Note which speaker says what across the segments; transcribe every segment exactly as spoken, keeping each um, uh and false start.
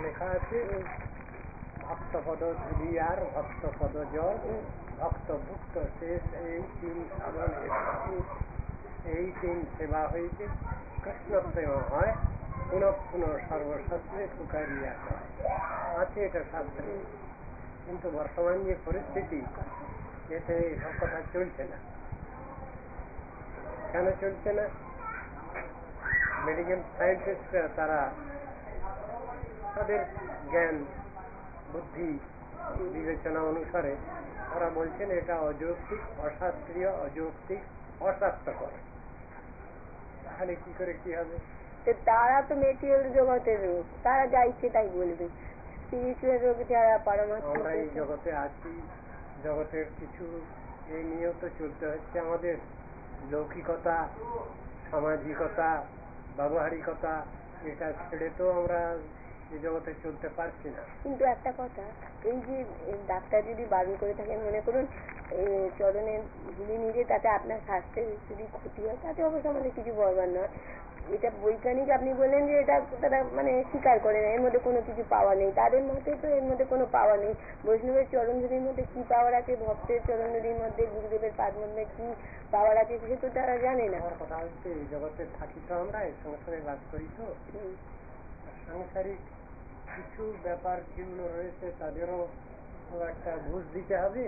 Speaker 1: লেখা আছে ভক্তপদ ধুলিয়ার ভক্তপদ জল ভক্ত ভুক্ত শেষ এই তিন সাধন এই তিন সেবা হইতে কৃষ্ণ প্রেম হয় পুনঃ পুনঃ সর্বশাস্ত্রে পুকারিয়া আছে এটা শাস্ত্রে। কিন্তু বর্তমান যে পরিস্থিতি এতে সব কথা চলছে না। কেন চলছে না? মেডিকেল সায়েন্টিস্টরা তারা তাদের জ্ঞান বুদ্ধি বিবেচনা অনুসারে তারা বলছেন এটা অযৌক্তিক, অশাস্ত্রীয়, অযৌক্তিক, অস্বাস্থ্যকর। তাহলে কি করে কি হবে?
Speaker 2: তারা তো মেটেরিয়াল জগতের রোগ, তারা যা ইচ্ছে তাই বলবে। স্পিরিচুয়াল রোগ যারা পারমাত্মিক,
Speaker 1: আমরা এই জগতে আছি, জগতের কিছু এই নিয়ে তো চলতে হচ্ছে আমাদের। লৌকিকতা, সামাজিকতা, ব্যবহারিকতা এটা ছেড়ে তো আমরা এই জগতে চলতে পারছি না।
Speaker 2: কিন্তু একটা কথা, এই যে ডাক্তার যদি বারণ করে থাকেন, মনে করুন চরণে ধুলি নিলে তাতে আপনার স্বাস্থ্যের যদি ক্ষতি হয়, তাতে অবশ্য আমাদের কিছু বলবার নয়। এটা বৈজ্ঞানিক, আপনি বললেন যে এটা তারা মানে স্বীকার করে না, এর মধ্যে কোনো কিছু পাওয়া নেই। তাদের মতে তো এর মধ্যে কোনো পাওয়া নেই। বৈষ্ণবের চরণধুলির মধ্যে কি পাওয়ার আছে, ভক্তের চরণধুলির মধ্যে, গুরুদেবের পাদ মধ্যে কি পাওয়ার আছে সে তো তারা জানে না।
Speaker 1: আমার কথা হচ্ছে এই জগতে থাকি তো আমরা, এই সংসারে বাস করি তো, সাংসারিক কিছু ব্যাপার যেগুলো রয়েছে তাদেরও একটা বুঝ দিতে হবে।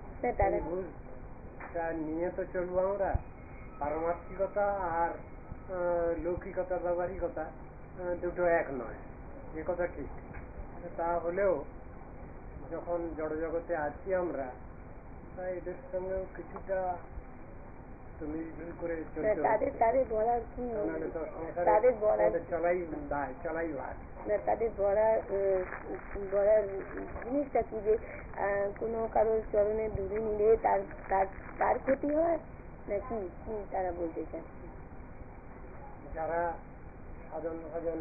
Speaker 1: বুঝটা নিয়ে তো চলবো আমরা। পারমার্থিকতা আর লৌকিকতা, ব্যবহারিকতা দুটো এক নয়, এ কথা ঠিক। তা হলেও যখন জড় জগতে আছি আমরা, তাই এদের সঙ্গেও কিছুটা মিলঝুল করে চলতে হবে।
Speaker 2: তাদের বলার কি,
Speaker 1: তাদের বলার চলাই দায়, চলাই ভার।
Speaker 2: তাদের বলার বলার জিনিসটা কি, যে কোনো কারোর চরণে ধুলি নিলে তার তার ক্ষতি হয় নাকি কি তারা বলতে চাচ্ছে?
Speaker 1: যারা সাধন ভজন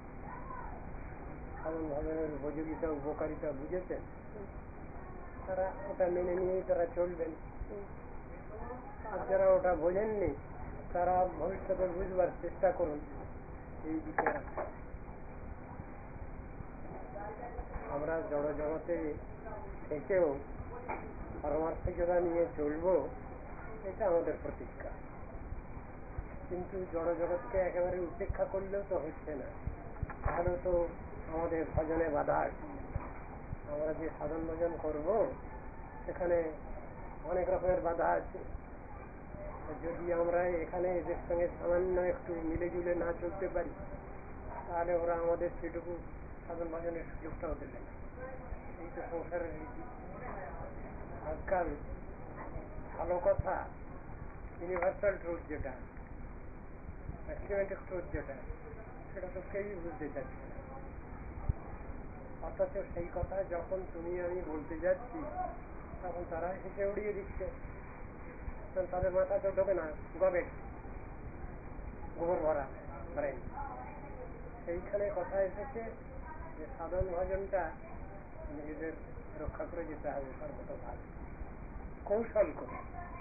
Speaker 1: সাধন ভজনের উপযোগিতা, উপকারিতা বুঝেছেন, তারা ওটা মেনে নিয়েই তারা চলবেন। আর যারা ওটা বোঝেননি তারা ভবিষ্যতে বুঝবার চেষ্টা করুন। এই বিষয়ে আমরা জড় জগতে থেকেও পারমার্থিকতা নিয়ে চলবো, এটা আমাদের প্রতিজ্ঞা। কিন্তু জড় জগৎকে একেবারে উপেক্ষা করলেও তো হচ্ছে না, তাহলে তো আমাদের ভজনে বাধা আছে। আমরা যে সাধন ভজন করব সেখানে অনেক রকমের বাধা আছে। যদি আমরা এখানে এদের সঙ্গে সামান্য একটু মিলে জুলে না চলতে পারি, তাহলে ওরা আমাদের সেটুকু সাধন ভজনের সুযোগটাও দেবে না। এই তো সংসারের রীতি। আজকাল ভালো কথা, ইউনিভার্সাল ট্রুথ যেটা, ম্যাক্সিমেটিক ট্রুথ যেটা, সেটা তো কেউই বুঝতে চাচ্ছে না। অথচ সেই কথা যখন তুমি আমি বলতে যাচ্ছি, তখন তারা হেসে উড়িয়ে দিচ্ছে। তাদের মাথা তো ঢোকে না, গবে গোবর ভরা ব্রেন। সেইখানে কথা এসেছে যে সাধন ভজনটা নিজেদের রক্ষা করে যেতে হবে সর্বতভাবে, কৌশল করে।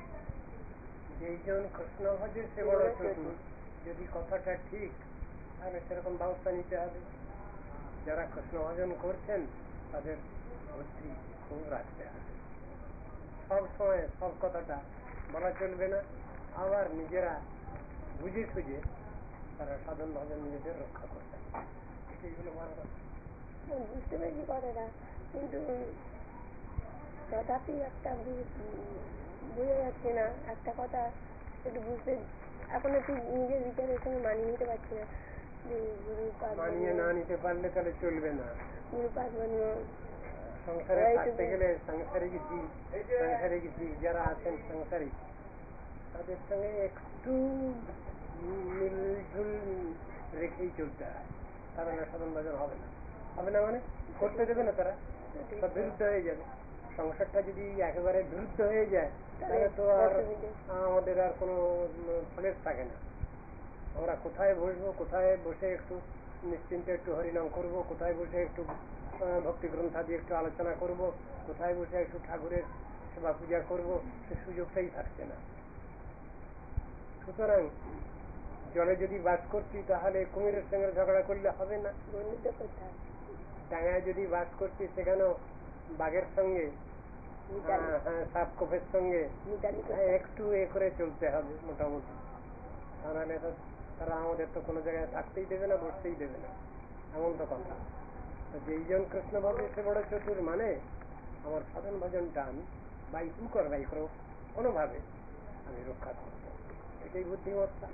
Speaker 1: যেইজন কৃষ্ণ ভজে সে বড় চতুর, যদি কথাটা ঠিক, তাহলে সেরকম ব্যবস্থা নিতে হবে। যারা কৃষ্ণ ভজন করছেন তাদের বুদ্ধি খুব রাখতে হবে। সব সময় সব কথাটা বলা চলবে না, আবার নিজেরা বুঝে সুঝে তারা সাধন ভজন নিজেদের রক্ষা করতে হবে। এইগুলো বড় কথা।
Speaker 2: বুঝতে পেরেছি কথাটা, কিন্তু তথাপি একটা বোঝা যাচ্ছে না। একটা কথা একটু বুঝতে এখন একটু নিজের বিচারের সঙ্গে মানিয়ে নিতে পারছি না।
Speaker 1: মানিয়ে না নিতে পারলে তাহলে চলবে না।
Speaker 2: গুরুপাদ
Speaker 1: সংসারে থাকতে গেলে সাংসারিক জীব, সাংসারিক জীব যারা আছেন সাংসারিক, তাদের সঙ্গে একটু মিলঝুল রেখেই চলতে হয়, তাহলে সাধন ভজন হবে না। হবে না মানে করতে দেবে না, তারা সব বিরুদ্ধ হয়ে যাবে। সংসারটা যদি একেবারে বিরুদ্ধ হয়ে যায়, তাহলে তো আর আমাদের আর কোনো ফলের থাকে না। আমরা কোথায় বসবো, কোথায় বসে একটু নিশ্চিন্তে একটু হরিনাম করব, কোথায় বসে একটু ভক্তি গ্রন্থাদি একটু আলোচনা করব, কোথায় বসে একটু ঠাকুরের সেবা পূজা করব, সে সুযোগটাই থাকছে না। সুতরাং জলে যদি বাস করছি, তাহলে কুমিরের সঙ্গে ঝগড়া করলে হবে না,
Speaker 2: বন্ধুত্ব করতে হবে।
Speaker 1: ডাঙায় যদি বাস করছি সেখানেও বাঘের সঙ্গে সাপ কোপের সঙ্গে একটু এ করে চলতে হবে মোটামুটি, তাহলে তো তারা আমাদের তো কোনো জায়গায় থাকতেই দেবে না, বসতেই দেবে না, এমন তো কথা। যেইজন কৃষ্ণ ভক্ত সে বড় চতুর, মানে আমার সাধন ভজনটা আমি বাই হুক আর বাই ক্রোক কোনোভাবে আমি রক্ষা করব, এটাই বুদ্ধিমত্তা।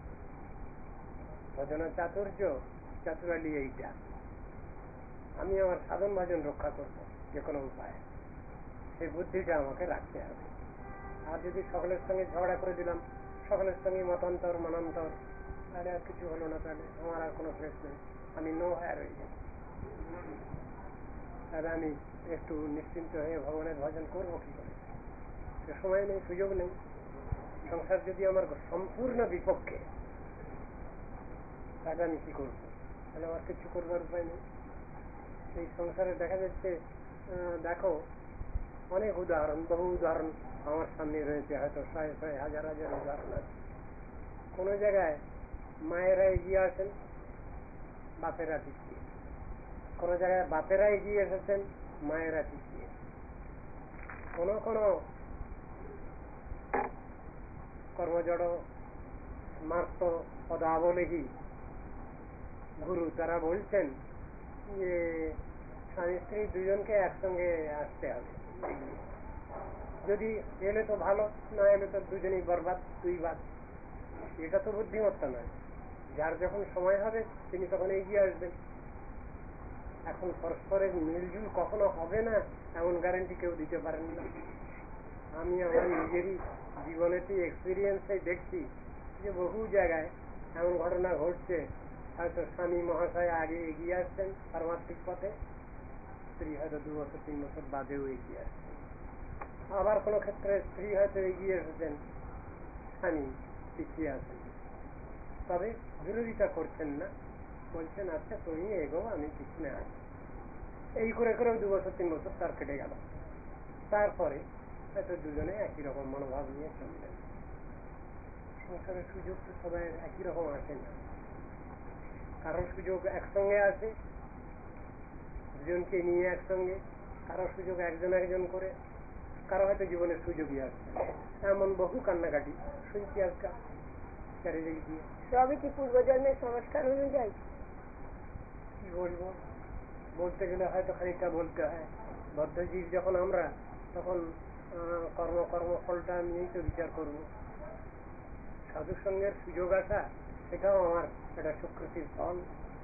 Speaker 1: ভজনা চাতুর্য চাতুরালি এইটা, আমি আমার সাধন ভজন রক্ষা করব যে কোনো উপায়, সেই বুদ্ধিটা আমাকে রাখতে হবে। আর যদি সকলের সঙ্গে ঝগড়া করে দিলাম, সকলের সঙ্গে মতান্তর মনান্তর, তাহলে আর কিছু হলো না, তাহলে আমার আর কোনো প্রশ্ন নেই, আমি নো হায়ার হয়ে যাই। তাহলে আমি একটু নিশ্চিন্ত হয়ে ভগবানের ভজন করবো কি করে? সময় নেই, সুযোগ নেই। সংসার যদি আমার সম্পূর্ণ বিপক্ষে, তাহলে আমি কি করবো? তাহলে আমার কিছু করবার উপায় নেই। এই সংসারে দেখা যাচ্ছে, দেখো অনেক উদাহরণ, বহু উদাহরণ আমার সামনে রয়েছে, হয়তো শয়ে শয়ে হাজার হাজার উদাহরণ আছে। কোন জায়গায় মায়েরা এগিয়ে আসেন, বাপেরা পিছিয়ে, কোন জায়গায় বাপেরা এগিয়ে এসেছেন, মায়েরা পিছিয়ে। কোন কোন কর্মজড় স্মার্ত পদাবলেহী গুরু তারা বলছেন যে স্বামী স্ত্রী দুজনকে একসঙ্গে আসতে হবে, যদি এলে তো ভালো, না এলে তো দুজনেই বরবাদ, দুই বাদ। এটা তো বুদ্ধিমত্তা নয়। যার যখন সময় হবে তিনি তখন এগিয়ে আসবেন। এখন পরস্পরের মিলজুল কখনো হবে না এমন গ্যারান্টি কেউ দিতে পারেন না। আমি আমার নিজেরই জীবনেতে এক্সপিরিয়েন্সে দেখছি যে বহু জায়গায় এমন ঘটনা ঘটছে, হয়তো স্বামী মহাশয় আগে এগিয়ে আসছেন পারমার্থিক পথে, স্ত্রী হয়তো দু বছর তিন বছর বাদেও এগিয়ে আসছেন। আবার কোনো ক্ষেত্রে স্ত্রী হয়তো এগিয়ে এসেছেন, স্বামী পিছিয়ে আছেন, তবে বিরোধিতা করছেন না, বলছেন আচ্ছা তুমি এগো, আমি পিছনে আছি। এই করে করে দু বছর তিন বছর তার কেটে গেল। তারপরে হয়তো দুজনে একই রকম মনোভাব নিয়ে চললেন। সংসারের সুযোগ তো সবাই একই রকম আসে না, কারোর সুযোগ একসঙ্গে আসে দুজনকে নিয়ে একসঙ্গে, কারোর সুযোগ একজন একজন করে, কারো হয়তো জীবনের সুযোগই আসছে। এমন বহু কান্নাকাটি শুনছি আজকাল চারিদিক দিয়ে।
Speaker 2: সবই কি পূর্বজন্মের সংস্কার অনুযায়ী?
Speaker 1: কি বলবো, বলতে গেলে হয়তো খানিকটা বলতে হয়। বদ্ধজীব যখন আমরা, তখন কর্ম কর্মফলটা নিয়েই তো বিচার করব। সাধু সঙ্গের সুযোগ আসা সেটাও আমার একটা স্বীকৃতির ফল।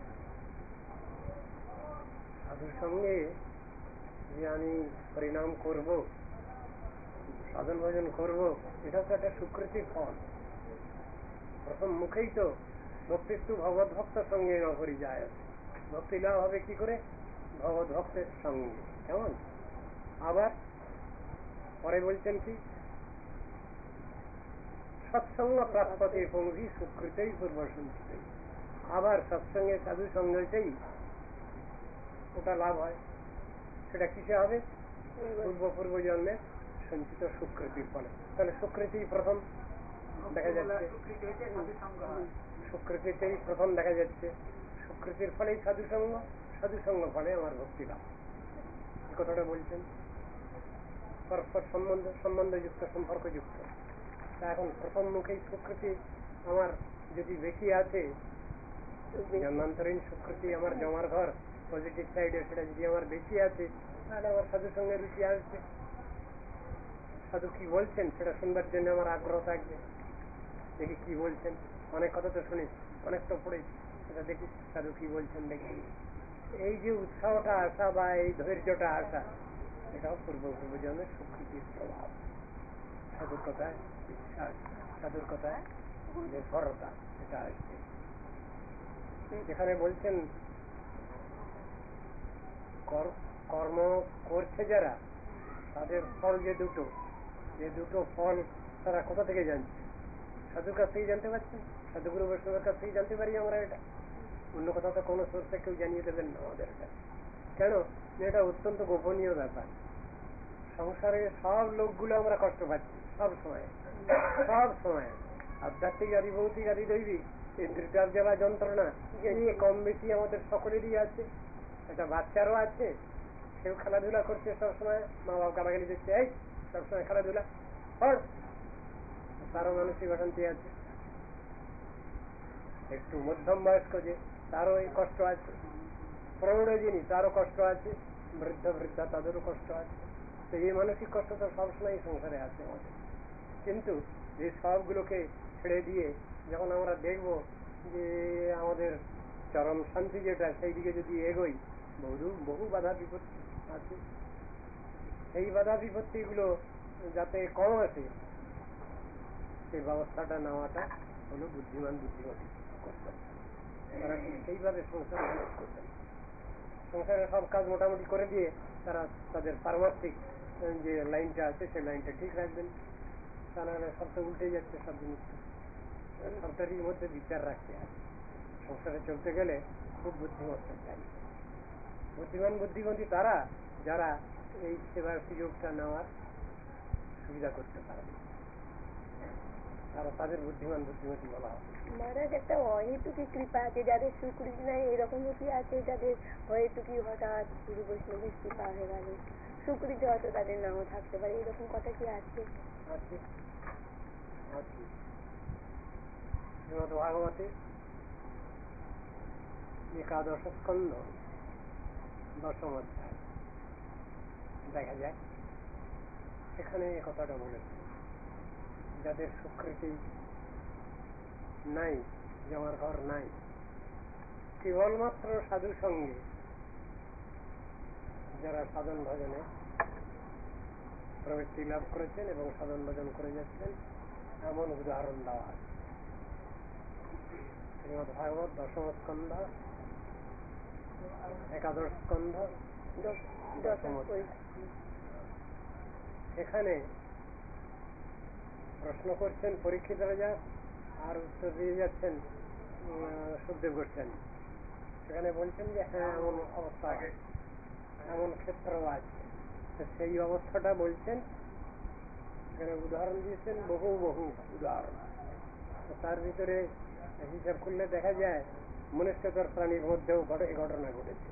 Speaker 1: সাধুর সঙ্গে যে আমি পরিণাম করব, সাধন ভজন করব, এটা তো একটা স্বীকৃতির ফল। প্রথম মুখেই তো ভক্তিস্তু ভগবত ভক্ত সঙ্গে ন করি যায়, ভক্তি লাভ হবে কি করে? ভগবত ভক্তের সঙ্গে। কেমন? আবার পরে বলছেন কি, সৎসঙ্গ প্রাপ্যতে পঙ্গি সুকৃতই পূর্ব সঞ্চিত। আবার সৎসঙ্গে সাধু সঙ্গেই ওটা লাভ হয়। সেটা কিসে হবে? পূর্ব পূর্ব জন্মে সঞ্চিত সুকৃতির ফলে। তাহলে সুকৃতি প্রথম দেখা যাচ্ছে, সুকৃতিতেই প্রথম দেখা যাচ্ছে। সুকৃতির ফলেই সাধু সঙ্গ, সাধু সঙ্গ ফলে আমার ভক্তি লাভ। এই কথাটা বলছেন পরস্পর সম্বন্ধ সম্বন্ধযুক্ত সম্পর্কযুক্ত। তা এখন প্রথম মুখেই সুকৃতি আমার যদি বেশি আছে, জন্মান্তরীণ সুকৃতি আমার জমার ঘর পজিটিভ সাইডে, সেটা যদি আমার বেশি আছে, তাহলে আমার সাধু সঙ্গে রুচি আসবে। সাধু কি বলছেন সেটা শুনবার জন্য আমার আগ্রহ থাকবে। দেখি কি বলছেন, অনেক কথা তো শুনি, অনেক তো পড়েছি, সেটা দেখি সাধু কি বলছেন দেখি। এই যে উৎসাহটা আসা বা এই ধৈর্যটা আসা, এটাও পূর্ব পূর্ব জন্মের স্বীকৃতির প্রভাব। সাধুর কথায় বিশ্বাস, সাধুর কথায় নির্ভরতা, এটা আসবে। যেখানে বলছেন কর্ম করছে যারা, তাদের ফল যে দুটো, যে দুটো ফল তারা কোথা থেকে জানছে? সাধুর কাছ থেকে জানতে পারছেন, সাধুগুরু বৈষ্ণবের কাছ থেকে জানতে পারি আমরা। এটা অন্য কথা তো কোনো সোর্সে কেউ জানিয়ে দেবেন না আমাদের কাছে। কেন? এটা অত্যন্ত গোপনীয় ব্যাপার। সংসারে সব লোকগুলো আমরা কষ্ট পাচ্ছি সব সময়, সব সময়। আধ্যাত্মিক আদি ভৌতিক আদি দৈবিক এই দুর্গার জ্বালা যন্ত্রণা নিয়ে কম বেশি আমাদের সকলেরই আছে। একটা বাচ্চারও আছে, সেও খেলাধুলা করছে সবসময়, মা বাবা গালাগালি দিচ্ছে, এই সবসময় খেলাধুলা কর, তারও মানসিক অশান্তি আছে। একটু মধ্যম বয়স্ক যে, তারও এই কষ্ট আছে। প্রৌঢ় যিনি, তারও কষ্ট আছে। বৃদ্ধ বৃদ্ধা, তাদেরও কষ্ট আছে। তো এই মানসিক কষ্ট তো সবসময় সংসারে আছে আমাদের। কিন্তু এই সবগুলোকে ছেড়ে দিয়ে যখন আমরা দেখব যে আমাদের চরম শান্তি যেটা, সেই দিকে যদি এগোই, বহু বহু বাধা বিপত্তি আছে। এই বাধা বিপত্তিগুলো যাতে কম আসে, সেই ব্যবস্থাটা নেওয়াটা হলো বুদ্ধিমান বুদ্ধিমতী করতে। তারা ঠিক সেইভাবে সংসার করতেন। সংসারের সব কাজ মোটামুটি করে দিয়ে তারা তাদের পারমার্থিক যে লাইনটা আছে সেই লাইনটা ঠিক রাখবেন। তা নাহলে সব তো উল্টে যাচ্ছে সব জিনিস। সবটারই মধ্যে বিচার রাখতে হবে। সংসারে চলতে গেলে খুব বুদ্ধিমত্তা চাই। বুদ্ধিমান বুদ্ধিমতী তারা যারা এই সেবার সুযোগটা নেওয়ার সুবিধা করতে পারবে, তারা তাদের বুদ্ধিমান বুদ্ধিমতী বলা হবে।
Speaker 2: মহারাজ, একটা অহেতুকি কৃপা আছে যাদের সুকৃতি নাই, এরকম কি আছে যাদের অহেতুকি হঠাৎ গুরু বৈষ্ণবের কৃপা হয়ে গেল, সুকৃতি হয়তো তাদের নাও থাকতে পারে, এরকম কথা কি আছে?
Speaker 1: আছে আছে। শ্রীমদ্ ভাগবতে একাদশ স্কন্ধ দশম অধ্যায় দেখা যায়, সেখানে এ কথাটা বলেছে, যাদের সুকৃতি নাই, জমার ঘর নাই, কেবলমাত্র সাধু সঙ্গে যারা সাধন ভজনে প্রবৃত্তি লাভ করেছেন এবং সাধন ভজন করে যাচ্ছেন, এমন উদাহরণ দেওয়া আছে। শ্রীমদ্ ভাগবত দশম স্কন্ধ একাদশ স্কন্ধ দশম অধ্যায়। সেখানে প্রশ্ন করছেন পরীক্ষিত রাজা, আর উত্তর দিয়ে যাচ্ছেন সুখদেব গোস্বামী। সেখানে বলছেন যে হ্যাঁ, এমন অবস্থা আছে, এমন ক্ষেত্র আছে। সেই অবস্থাটা বলছেন, সেখানে উদাহরণ দিয়েছেন, বহু বহু উদাহরণ। তার ভিতরে হিসাব করলে দেখা যায় মনুষ্যতর প্রাণীর মধ্যেও এই ঘটনা ঘটেছে।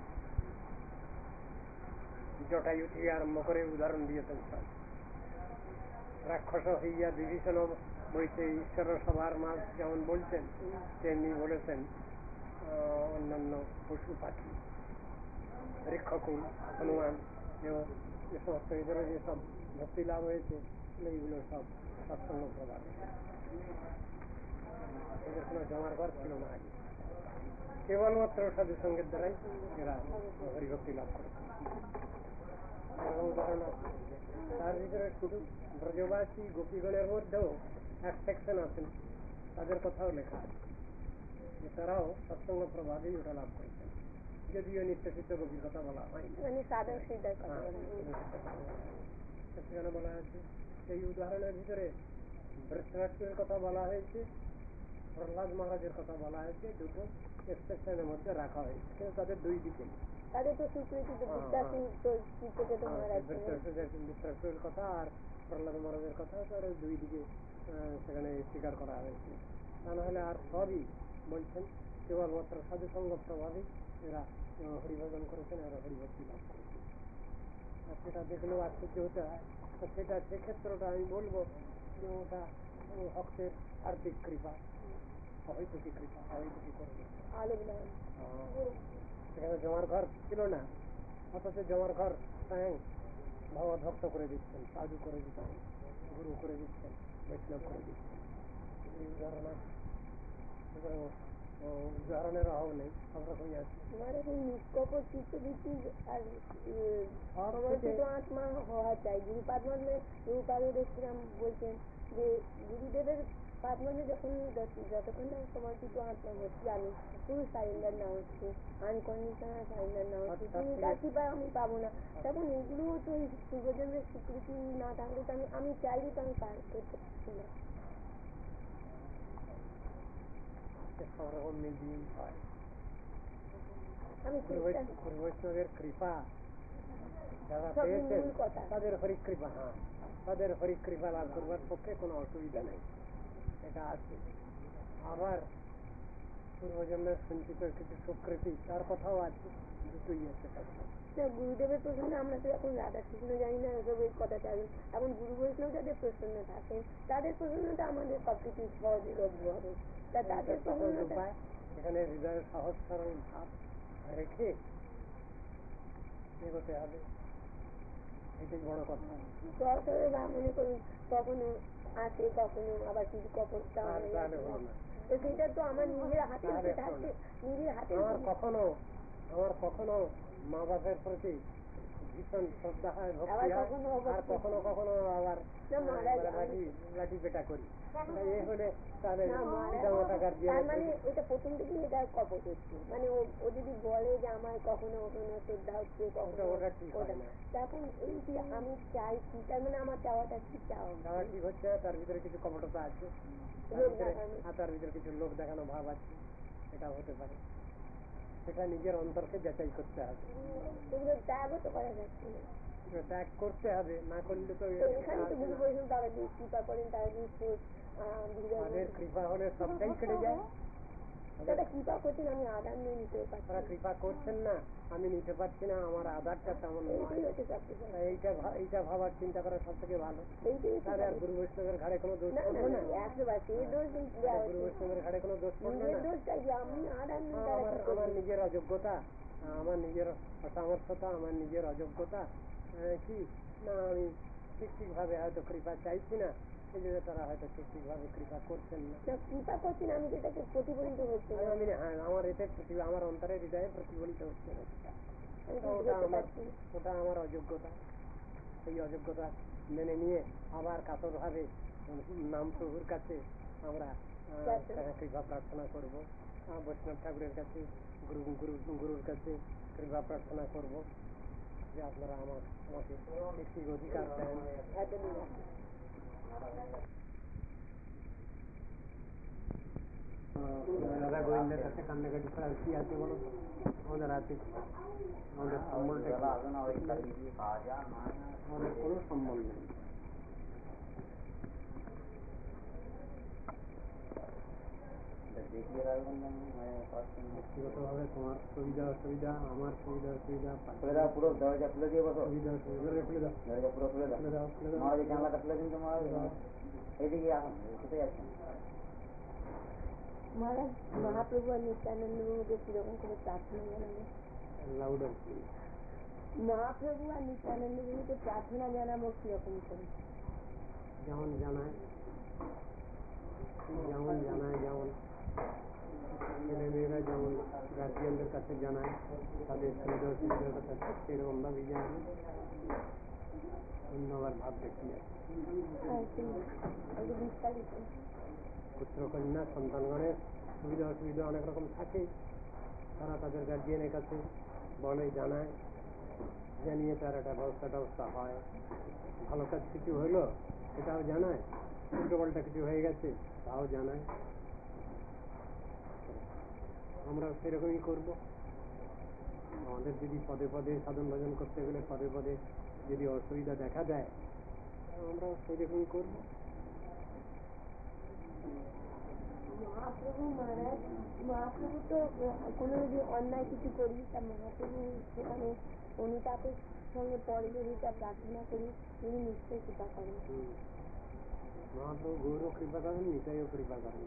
Speaker 1: জটায়ু থেকে আরম্ভ করে উদাহরণ দিয়েছেন সব। রাক্ষস হইয়া বিভীষণ বইতে ঈশ্বর সবার মাঝ যেমন বলছেন, তেমনি বলেছেন অন্যান্য পশু পাখি, বৃক্ষকুল, হনুমান, যে সমস্ত এদেরও যেসব ভক্তি লাভ হয়েছে, এইগুলো সব সৎসঙ্গ প্রভাব। এদের কোনো জমার ঘর ছিল না আগে, কেবলমাত্র সাধু সঙ্গের দ্বারাই এরা হরিভক্তি লাভ করেছে। উদাহরণ আছে। তার ভিতরে শুধু ব্রজবাসী গোপীগণের মধ্যেও এক সেকশন আছেন, তাদের কথাও লেখা আছে, যে তারাও সৎসঙ্গ প্রভাবেই ওটা লাভ করেছেন, যদিও নিত্যসিদ্ধ গোপীর কথা বলা হয়। সেখানে বলা হয়েছে, সেই উদাহরণের ভিতরে ধৃতরাষ্ট্রের কথা বলা হয়েছে, প্রহ্লাদ মহারাজের কথা বলা হয়েছে, দুটো সেকশনের মধ্যে রাখা হয়েছে, কিন্তু তাদের দুই দিকে। ধৃতরাষ্ট্রের কথা আর প্রহ্লাদ মহারাজের কথা তাদের দুই দিকে সেখানে স্বীকার করা হয়েছে। তা নাহলে আর সবই বলছেন কেবলমাত্র সাধুসঙ্গ প্রভাবেই এরা হরিভজন করেছেন, এরা হরিভক্তি লাভ করেছেন। আর সেটা দেখলেও আশ্চর্য হতে হয়। সেটা সেক্ষেত্রটা আমি বলবো যে ওটা ভক্তের আর্থিক কৃপা, অহৈতুকী কৃপা, অহৈতুকী করবে। সেখানে জমার ঘর ছিল না, অথচ জমার ঘর স্বয়ং ভগবত ভক্ত করে দিচ্ছেন, সাধু করে দিচ্ছেন, গুরু করে দিচ্ছেন, বৈষ্ণব করে দিচ্ছেন। এই উদাহরণ আছে। উদাহরণের অভাব নেই, সব রকমই আছে।
Speaker 2: নিষ্কপট চিত্তবৃত্তি আর সমর্পিত আত্মা হওয়া চাই। গুরুপাদ মধ্যে গুরুপাদ দেখছিলাম বলছেন যে গুরুদেবের পাদ মধ্যে যখন যতক্ষণ সমর্পিত আত্মা হচ্ছে, আমি পুরো সারেন্ডার না হচ্ছে, আনকন্ডিশনাল সারেন্ডার না হচ্ছে, তুমি তার কৃপা আমি পাবো না, তখন এগুলো তো পূর্বজন্মের স্বীকৃতি না থাকলে তো আমি আমি চাইলে তো আমি পার করতে পারছি না।
Speaker 1: সব রকম মিলিয়ে হয়।
Speaker 2: আমি
Speaker 1: বৈষ্ণবের কৃপা যারা পেয়েছেন তাদের হরিকৃপা, হ্যাঁ, তাদের হরিকৃপা লাভ করবার পক্ষে কোনো অসুবিধা নেই, এটা আছে। আবার পূর্বজন্মের সঞ্চিত কিছু সুকৃতি, তার কথাও আছে, দুটোই আছে তাতে।
Speaker 2: না, গুরুদেবের প্রসন্ন আমরা তো এখন রাধা কৃষ্ণ জানি না এসব এই কথাটা আগে। এখন গুরু বৈষ্ণব যাদের প্রসন্ন থাকেন তাদের প্রসন্নতা আমাদের সবকিছু সহজলভ্য হবে। তা তাদের
Speaker 1: সহজ
Speaker 2: প্রসন্নতা
Speaker 1: উপায় এখানে হৃদয়ের সহজ সরল ভাব রেখে এগোতে হবে, এটাই বড় কথা।
Speaker 2: সহসরে বা মনে করুন কখনো আসে কখনো আবার কিছু কপটতা হয়ে
Speaker 1: তাহলে হলো
Speaker 2: গেছে,
Speaker 1: না।
Speaker 2: তো সেটা তো আমার নিজের হাতে হাতে থাকছে, নিজের হাতে
Speaker 1: আমার কখনো আমার কখনো মা বাপের প্রতি ভীষণ শ্রদ্ধা হয়, ভক্তি হয়, আর কখনো কখনো আবার লাঠি লাঠি পেটা করি। এ হলে তাহলে
Speaker 2: তার মানে এটা প্রথম থেকেই এটা কপট হচ্ছে। মানে ও যদি বলে যে আমার কখনো কখনো শ্রদ্ধা হচ্ছে কখনো ওটা, তখন এই যে আমি চাইছি তার মানে আমার চাওয়াটা কি চাওয়া চাওয়া ঠিক হচ্ছে, তার ভিতরে কিছু কপটতা আছে, তার ভিতরে কিছু লোক দেখানো ভাব আছে, এটা হতে পারে। সেটা নিজের অন্তরকে যাচাই করতে হবে। এগুলো ত্যাগও তো করা যাচ্ছে না, ত্যাগ করতে হবে, না করলে তো এখানে তো গুরু বৈষ্ণব তারা যে কৃপা করেন তারা যে তাদের কৃপা হলে সবটাই কেটে যায়। তারা কৃপা করছেন আমি আধার নিয়ে নিতে পারছি, তারা কৃপা করছেন না আমি নিতে পারছি না, আমার আধারটা তেমন নয়, এইটা এইটা ভাবার চিন্তা করা সব থেকে ভালো। তাহলে আর গুরু বৈষ্ণবের ঘাড়ে কোনো দোষ পড়বে না, গুরু বৈষ্ণবের ঘাড়ে কোনো দোষ পড়বে না। আমার নিজের অযোগ্যতা, আমার নিজের অসামর্থ্যতা, আমার নিজের অযোগ্যতা কি না, আমি ঠিক ঠিক ভাবে হয়তো কৃপা চাইছি না, সেই জন্য তারা হয়তো ঠিক ঠিক ভাবে কৃপা করছেন না। কৃপা করছেন আমি যেটাকে প্রতিফলিত হচ্ছে আমি, হ্যাঁ আমার এতে আমার অন্তরের হৃদয়ে প্রতিফলিত হচ্ছে না, ওটা আমার ওটা আমার অযোগ্যতা। সেই অযোগ্যতা মেনে নিয়ে আবার কাতর ভাবে নাম প্রভুর কাছে আমরা কৃপা প্রার্থনা করব, বৈষ্ণব ঠাকুরের কাছে, গুরু গুরু গুরুর কাছে কৃপা প্রার্থনা করব যে আপনারা আমার আমাকে একটি অধিকার দেন। রাধা গোবিন্দের কাছে কান্নাকাটি ছাড়া কি আছে বলো? আমাদের আছে আমাদের সম্বলটা আমাদের কোনো সম্বল নেই। ব্যক্তিগতভাবে তোমার সুবিধা অসুবিধা, আমার সুবিধা অসুবিধা, পুরো দরজা খুলে দিয়ে বসো, সুবিধা অসুবিধা খুলে দাও, দরজা পুরো খুলে দাও, খুলে দাও, খুলে দাও, মহারাজ জানলাটা খুলে দিন তো মহারাজ, এইদিকে আসুন, কোথায় যাচ্ছেন? মহারাজ মহাপ্রভু আর নিত্যানন্দ বাবুকে কিরকম করে প্রার্থনা জানাবো? লাউডার মহাপ্রভু আর নিত্যানন্দ বাবুকে প্রার্থনা জানাবো কিরকম করে? যেমন জানায় যেমন জানায় যেমন ছেলেমেয়েরা যেমন গার্জিয়ানদের কাছে জানায় তাদের সুবিধা অসুবিধার কথা, সেরকম ভাবেই জানাবে, অন্যবার ভাব দেখিয়ে পুত্র কন্যা সন্তানগণের সুবিধা অসুবিধা অনেক রকম থাকে, তারা তাদের গার্জিয়ানের কাছে বলে জানায়, জানিয়ে তার একটা ব্যবস্থা ব্যবস্থা হয়। ভালো কাজ কিছু হইলো সেটাও জানায়, উল্টোপাল্টা কিছু হয়ে গেছে তাও জানায়। আমরা সেরকমই করবো। আমাদের যদি পদে পদে সাধন ভজন করতে গেলে পদে পদে যদি অসুবিধা দেখা দেয় আমরা সেরকমই করবো। মহাপ্রভু মহারাজ মহাপ্রভু তো কোনো যদি অন্যায় কিছু করি তা মহাপ্রভু সেখানে অনুতাপের সঙ্গে পরে যদি তা প্রার্থনা করি তিনি নিশ্চয়ই কৃপা করেন। মহাপ্রভু গৌরও কৃপা করেন, নিতাইও কৃপা করেন,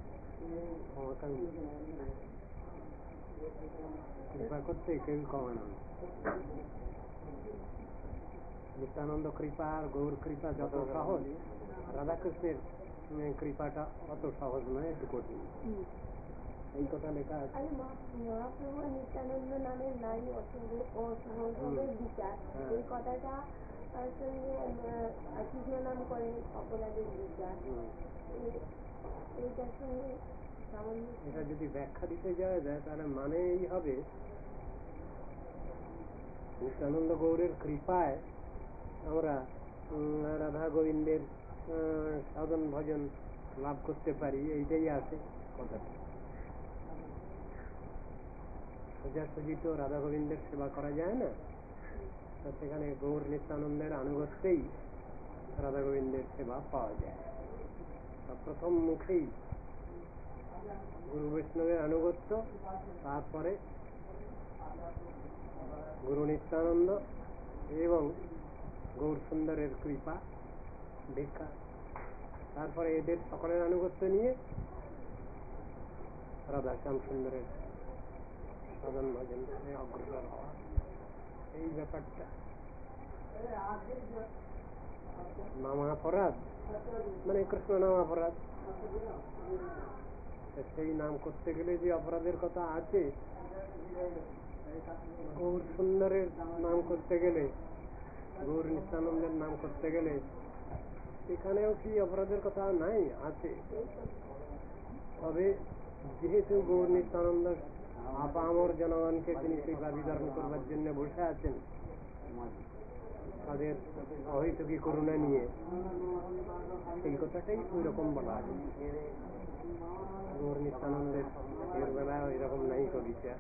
Speaker 2: কৃপা করতে কেউ কমে না। নিত্যানন্দ কৃপা আর গৌর কৃপা যত সহজ, রাধাকৃষ্ণের কৃপাটা অত সহজ নয়, একটু কঠিন। এই কথা লেখা আছে। মহাপ্রভু নিত্যানন্দ নামের নারী অসহযোগের বিচার, এই কথাটা সঙ্গে কৃষ্ণ নাম করে অপরাধের বিচার, এইটার সঙ্গে এটা যদি ব্যাখ্যা দিতে যাওয়া যায় তাহলে মানে এই হবে নিত্যানন্দ গৌরের কৃপায় আমরা রাধা গোবিন্দের সাধন ভজন লাভ করতে পারি, এইটাই আছে কথাটা। সোজাসুজি তো রাধা গোবিন্দের সেবা করা যায় না, তো সেখানে গৌর নিত্যানন্দের আনুগত্যেই রাধা গোবিন্দের সেবা পাওয়া যায়। প্রথম মুখেই গুরু বৈষ্ণবের আনুগত্য, তারপরে
Speaker 1: গুরু নিত্যানন্দ এবং গৌর সুন্দরের কৃপা ভিক্ষা, তারপরে এদের সকলের আনুগত্য নিয়ে রাধাশ্যাম সুন্দরের সাধন ভজন অগ্রসর হওয়া, এই ব্যাপারটা। নামাপরাধ মানে কৃষ্ণ নামাপরাধ, সেই নাম করতে গেলে যে অপরাধের কথা আছে, গৌর সুন্দরের নাম করতে গেলে, গৌর নিত্যানন্দের নাম করতে গেলে সেখানেও কি অপরাধের কথা নাই? আছে। তবে যেহেতু গৌর নিত্যানন্দ আপামর জনগণকে তিনি কৃপা বিতরণ করবার জন্য বসে আছেন, তাদের অহৈতুকী করুণা নিয়ে, সেই কথাটাই ওই রকম বলা আছে। গৌর নিত্যানন্দের এর বেলায় ওই রকম নাই কবিতা।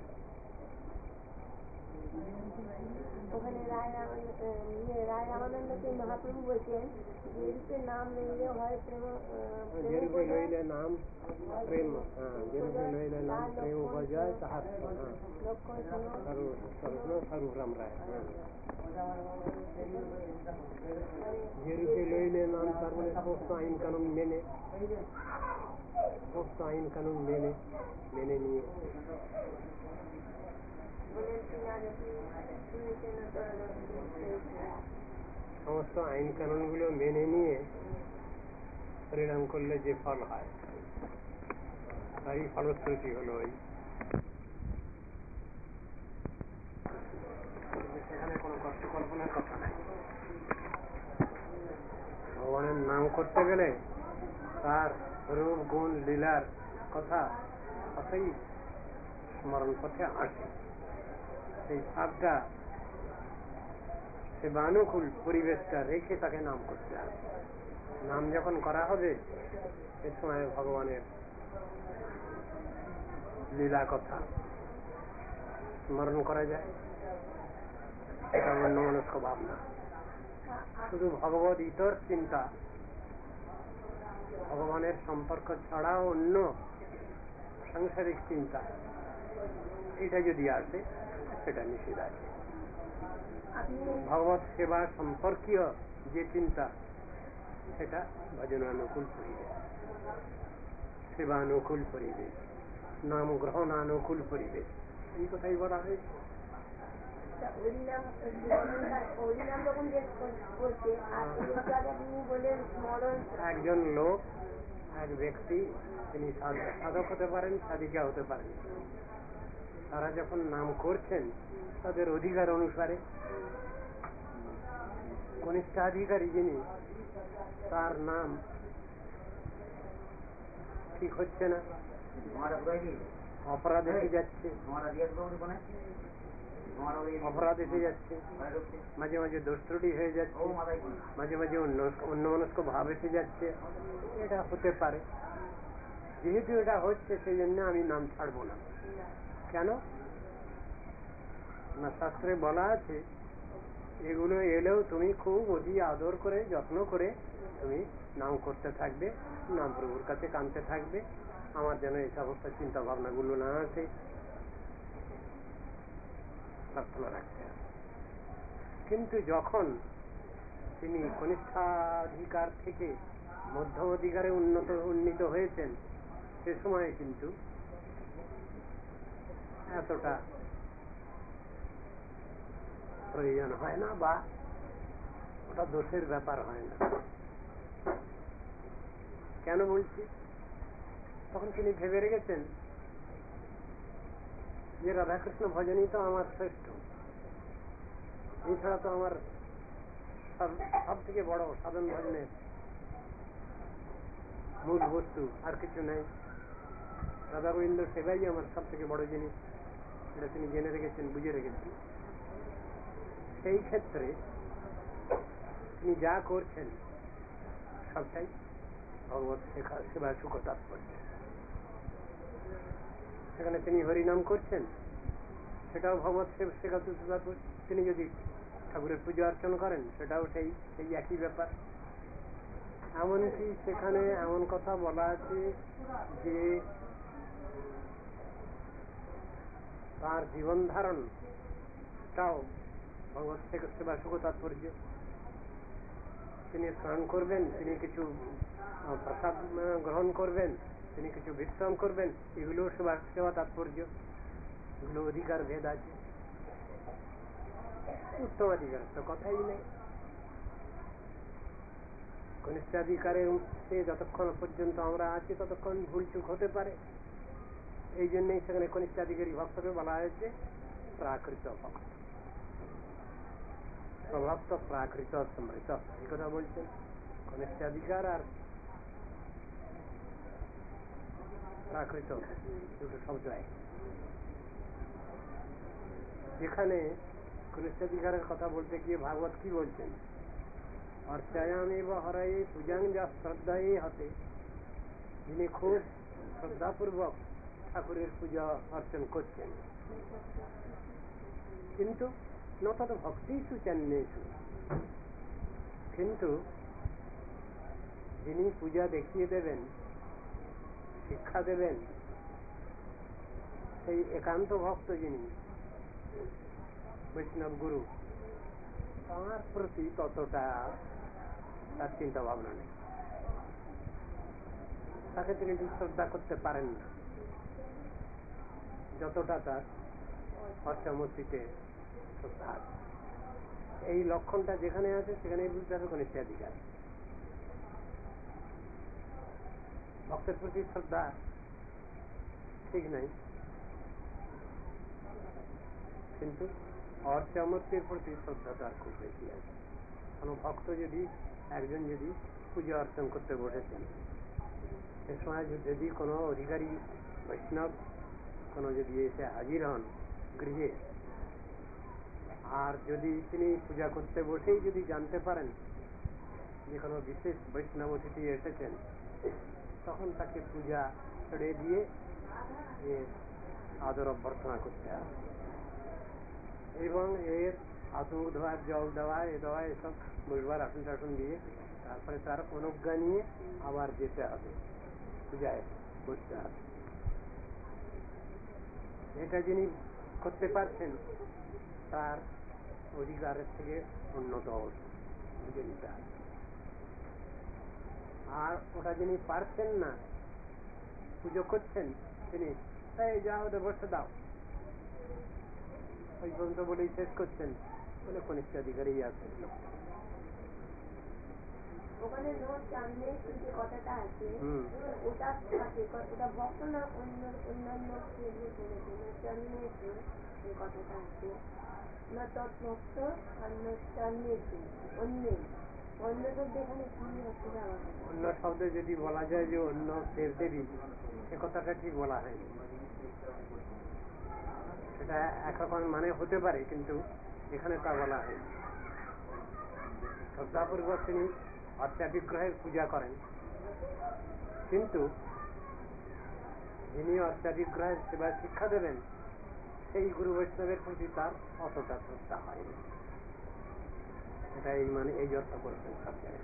Speaker 2: ওখানে রায় রায় রামানন্দকে মহাপ্রভু বলছেন যে রূপে নাম লইলে হয় প্রেম,
Speaker 1: যে রূপে লইলে নাম প্রেম, হ্যাঁ, যে রূপে লইলে নাম প্রেম উপজয় তাহার স্বরূপ রায়। যে রূপে লইলে নাম, তার মানে সমস্ত আইন কানুন মেনে, সমস্ত আইন কানুন মেনে মেনে নিয়ে, সমস্ত আইন কানুন গুলো মেনে নিয়ে পরিণাম করলে যে ফল হয়, তারই ফলশ্রুতি হলো ওই। সেখানে কোনো কষ্ট কল্পনার কথা নাই। ভগবানের নাম করতে গেলে তার রূপ গুণ লীলার কথা কথাই স্মরণ পথে আসে। সেই ভাবটা, সে বানুকূল পরিবেশটা রেখে তাকে নাম করতে হবে। নাম যখন করা হবে, সে সময় ভগবানের লীলা কথা স্মরণ করা যায়। এটা অন্য মনস্ক ভাবনা, শুধু ভগবত ইতর চিন্তা, ভগবানের সম্পর্ক ছাড়াও অন্য সাংসারিক চিন্তা, এটা যদি আসে সেটা নিষেধ আছে। ভগবত সেবা সম্পর্কীয় যে চিন্তা, সেটা ভজনানুকূল পরিবেশ, সেবানুকূল পরিবেশ, নাম গ্রহণানুকূল পরিবেশ, এই কথাই বলা হয়েছে। একজন লোক, এক ব্যক্তি, তিনি সাধক হতে পারেন, সাধিকা হতে পারেন, তারা যখন নাম করছেন তাদের অধিকার অনুসারে, কনিষ্ঠাধিকারী যিনি, তার নাম ঠিক হচ্ছে না, অপরাধ এসে যাচ্ছে, অপরাধ এসে যাচ্ছে, মাঝে মাঝে দোষ ত্রুটি হয়ে যাচ্ছে, মাঝে মাঝে অন্য মনস্ক ভাব এসে যাচ্ছে, এটা হতে পারে। যেহেতু এটা হচ্ছে, সেই জন্য আমি নাম ছাড়বো না। কেন না, শাস্ত্রে বলা আছে এগুলো এলেও তুমি খুব অতি আদর করে যত্ন করে তুমি নাম করতে থাকবে, নাম প্রভুর কাছে কাঁদতে থাকবে, আমার যেন এই সমস্ত চিন্তা ভাবনা গুলো না আসে, প্রার্থনা রাখতে হবে। কিন্তু যখন তিনি কনিষ্ঠাধিকার থেকে মধ্যম অধিকারে উন্নত উন্নীত হয়েছেন, সে সময় কিন্তু এতটা প্রয়োজন হয় না, বা ওটা দোষের ব্যাপার হয় না। কেন বলছি? তখন তিনি ভেবে রেখেছেন যে রাধাকৃষ্ণ ভজনই তো আমার শ্রেষ্ঠ, এছাড়া তো আমার সব থেকে বড় সাধন ভজনের মূল বস্তু আর কিছু নেই। রাধা গোবিন্দ সেবাই আমার সব থেকে বড় জিনিস, এটা তিনি জেনে রেখেছেন, বুঝে রেখেছেন। সেই ক্ষেত্রে তিনি যা করছেন সবটাই ভগবত শেখা সেবা সুখ তাৎপর্য। সেখানে তিনি হরিনাম করছেন, সেটাও ভগবত শেখা সুখ তাৎপর্য। তিনি যদি ঠাকুরের পুজো অর্চনা করেন, সেটাও সেই সেই একই ব্যাপার। এমনকি সেখানে এমন কথা বলা আছে যে তার জীবন ধারণটা এটাও ভগবত সেবা সুখ তাৎপর্য। তিনি স্নান করবেন, তিনি কিছু প্রসাদ গ্রহণ করবেন, তিনি কিছু বিশ্রাম করবেন, এগুলো সেবা সেবা তাৎপর্য, এগুলো অধিকার ভেদ আছে। উত্তমাধিকার তো কথাই নেই। কনিষ্ঠাধিকারের যতক্ষণ পর্যন্ত আমরা আছি ততক্ষণ ভুলচুক হতে পারে, এই জন্যই সেখানে কনিষ্ঠাধিকারী ভক্তকে বলা হয়েছে প্রাকৃত ভক্ত, স্বভক্ত প্রাকৃত সমৃত। এই কথা বলছেন। কনিষ্ঠাধিকার আর প্রাকৃত দুটো শব্দ এক। যেখানে কনিষ্ঠাধিকারের কথা বলতে গিয়ে ভাগবত কি বলছেন, অর্চায়ামে বা হরায়ে পূজাং যা শ্রদ্ধায় হাতে, যিনি খুব শ্রদ্ধাপূর্বক ঠাকুরের পূজা অর্চন করছেন, কিন্তু ন তত ভক্তি সুচান্যেষু, কিন্তু যিনি পূজা দেখিয়ে দেবেন, শিক্ষা দেবেন, সেই একান্ত ভক্ত যিনি বৈষ্ণব গুরু, তাঁর প্রতি ততটা তার চিন্তা ভাবনা নেই, তাকে তিনি শ্রদ্ধা করতে পারেন না যতটা তার অর্চামূর্তিতে শ্রদ্ধা আছে। এই লক্ষণটা যেখানে আছে সেখানে বুঝতে হবে কনিষ্ঠাধিকার। ভক্তের প্রতি শ্রদ্ধা ঠিক নাই, কিন্তু অর্চামূর্তির প্রতি শ্রদ্ধা তার খুব বেশি আছে। কোন ভক্ত যদি একজন যদি পূজা অর্চন করতে বসেছেন, সে সময় যদি কোনো অধিকারী বৈষ্ণব কোনো যদি এসে হাজির হন গৃহে, আর যদি তিনি পূজা করতে বসেই যদি জানতে পারেন যে কোনো বিশেষ বৈষ্ণব অতিথি এসেছেন, তখন তাকে পূজা ছেড়ে দিয়ে আদর অভ্যর্থনা করতে হবে এবং এর হাতুড় ধোয়ার জল দেওয়া, এ দেওয়া, এসব বসবার আসন টাসন দিয়ে তারপরে তার অনুজ্ঞা নিয়ে আবার যেতে হবে, পূজায় বসতে হবে। এটা যিনি করতে পারছেন তার অধিকারের থেকে উন্নত অবস্থা বুঝে নিতে হবে। আর ওটা যিনি পারছেন না, পুজো করছেন, তিনি এই যাও বসে দাও ওই পর্যন্ত বলেই শেষ করছেন, বলে কনিষ্ঠাধিকারী আছে।
Speaker 2: ওখানে যে কথাটা আছে ওটা ওটা ভক্ত না অন্য অন্যান্য কথাটা আছে না, তৎভক্ত অন্য অন্য অন্য শব্দ এখানে কি হচ্ছে?
Speaker 1: অন্য শব্দে যদি বলা যায় যে অন্য দেব দেবী, সে কথাটা ঠিক বলা হয়নি। সেটা একরকম মানে হতে পারে, কিন্তু এখানে তা বলা হয়নি। শ্রদ্ধাপূর্বক তিনি অর্চা বিগ্রহের পূজা করেন, কিন্তু যিনি অর্চা বিগ্রহের সেবা শিক্ষা দেবেন সেই গুরু বৈষ্ণবের প্রতি তার অতটা শ্রদ্ধা হয় না। এটা এই মানে এই অর্থ করছেন সব জায়গায়।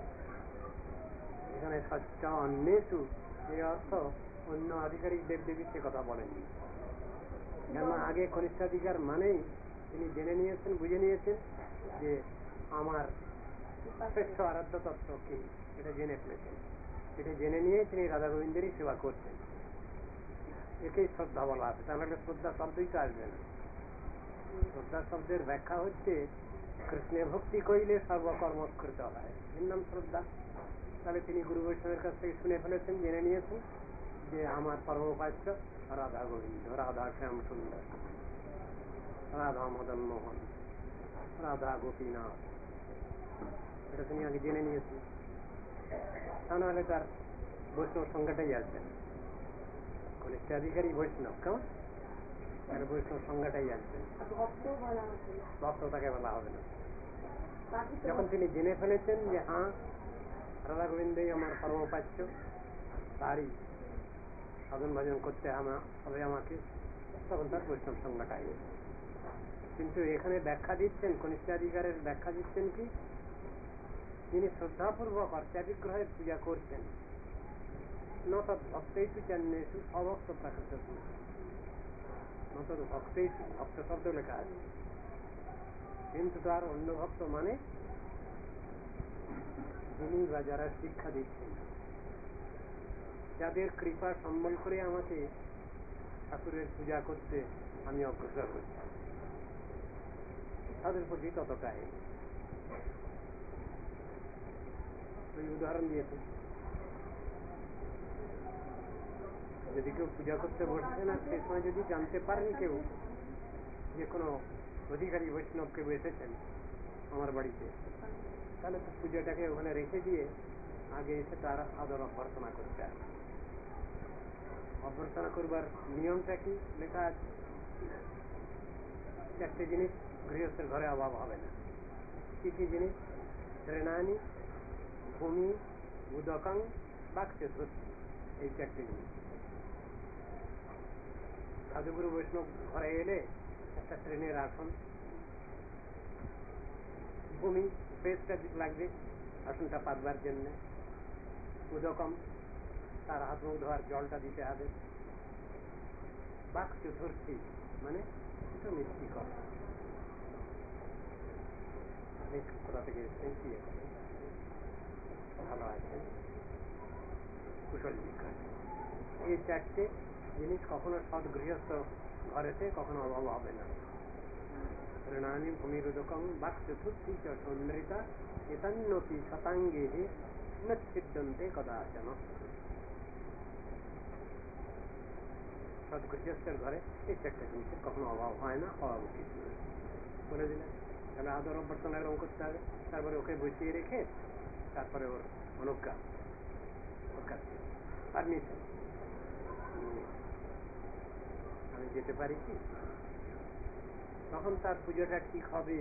Speaker 1: এখানে স্বচ্ছ অন্যেষু এই অর্থ অন্য আধিকারিক দেবদেবী সে কথা বলেননি। কেন আগে কনিষ্ঠাধিকার মানেই তিনি জেনে নিয়েছেন, বুঝে নিয়েছেন যে আমার শ্রেষ্ঠ আরাধ্য তত্ত্ব কি, এটা জেনে ফেলেছেন। এটা জেনে নিয়ে তিনি রাধা গোবিন্দেরই সেবা করছেন, একেই শ্রদ্ধা বলা আছে। তাহলে শ্রদ্ধা শব্দই তো আসবে না। শ্রদ্ধা শব্দের ব্যাখ্যা হচ্ছে কৃষ্ণে ভক্তি করিলে সর্বকর্মকৃত হয়, এর নাম শ্রদ্ধা। তাহলে তিনি গুরু বৈষ্ণবের কাছ থেকে শুনে ফেলেছেন, জেনে নিয়েছেন যে আমার পরমোপাস্য রাধা গোবিন্দ, রাধা শ্যাম সুন্দর, রাধা মদন মোহন, রাধা গোপীনাথ, এটা তিনি আগে জেনে নিয়েছেন। তা নাহলে তার বৈষ্ণব সংজ্ঞাটাই আসবে না। কনিষ্ঠাধিকারী বৈষ্ণব কেমন, তার বৈষ্ণব সংজ্ঞাটাই আসবে না, ভক্ত তাকে বলা হবে না। যখন তিনি জেনে ফেলেছেন যে হ্যাঁ রাধা গোবিন্দই আমার পরমোপাস্য, তারই সাধন ভজন করতে হবে আমাকে, তখন তার বৈষ্ণব সংজ্ঞাটা আসবে। কিন্তু এখানে ব্যাখ্যা দিচ্ছেন, কনিষ্ঠাধিকারের ব্যাখ্যা দিচ্ছেন কি, যিনি শ্রদ্ধাপূর্বক অর্চা বিগ্রহের পূজা করছেন, নত ভক্তেষু চান্যেষু অভক্ত প্রাকৃত, নত ভক্তেষু, ভক্ত শব্দ লেখা আছে, কিন্তু তার অন্য ভক্ত মানে যিনি বা যারা শিক্ষা দিচ্ছেন, যাদের কৃপা সম্বল করে আমাকে ঠাকুরের পূজা করতে আমি অগ্রসর করছি, তাদের প্রতি ততটাই। ওই উদাহরণ দিয়েছে, যদি কেউ পূজা করতে বসছে না, সে সময় যদি জানতে পারেন কেউ যে কোনো অধিকারী বৈষ্ণব কেউ এসেছেন আমার বাড়িতে, তাহলে তো পূজাটাকে ওখানে রেখে দিয়ে আগে এসে তার আদর অভ্যর্থনা করতে হবে। অভ্যর্থনা করবার নিয়মটা কি লেখা আছে? চারটে জিনিস গৃহস্থের ঘরে অভাব হবে না। কি কি জিনিস? তৃণানি, ভূমি, উদকং, বাক্চতুর্থী, এই চারটে জিনিস। সাধুগুরু বৈষ্ণব ঘরে এলে একটা ট্রেনের আসন, ভূমি স্পেসটা লাগবে আসনটা পাতবার জন্য, উদকম তার হাত মুখ ধোয়ার জলটা দিতে হবে, বাক চতুর্থী মানে একটু মিষ্টি কর। কোথা থেকে এসছেন, কি ভালো আছে, কুশল জিজ্ঞাসা। এই চারটে জিনিস কখনো সৎ গৃহস্থ ঘরেতে কখনো অভাব হবে না। ঋণানি ভূমিরোদকং বাক চতুর্থী চ সৌন্দর্যতা এতান্নপি শতাঙ্গে নচ্ছিদ্যন্তে কদাচন। সৎ গৃহস্থের ঘরে এই চারটে জিনিসের কখনো অভাব হয় না, অভাব কিছু বলে দিলেন। তাহলে আদর অভ্যর্থনা গ্রহণ করতে হবে, তারপরে ওকে বসিয়ে রেখে তারপরে ওর অনুজ্ঞা, ওর কাছে পারমিশন, আমি যেতে পারি কি, তখন তার পুজোটা ঠিক হবে।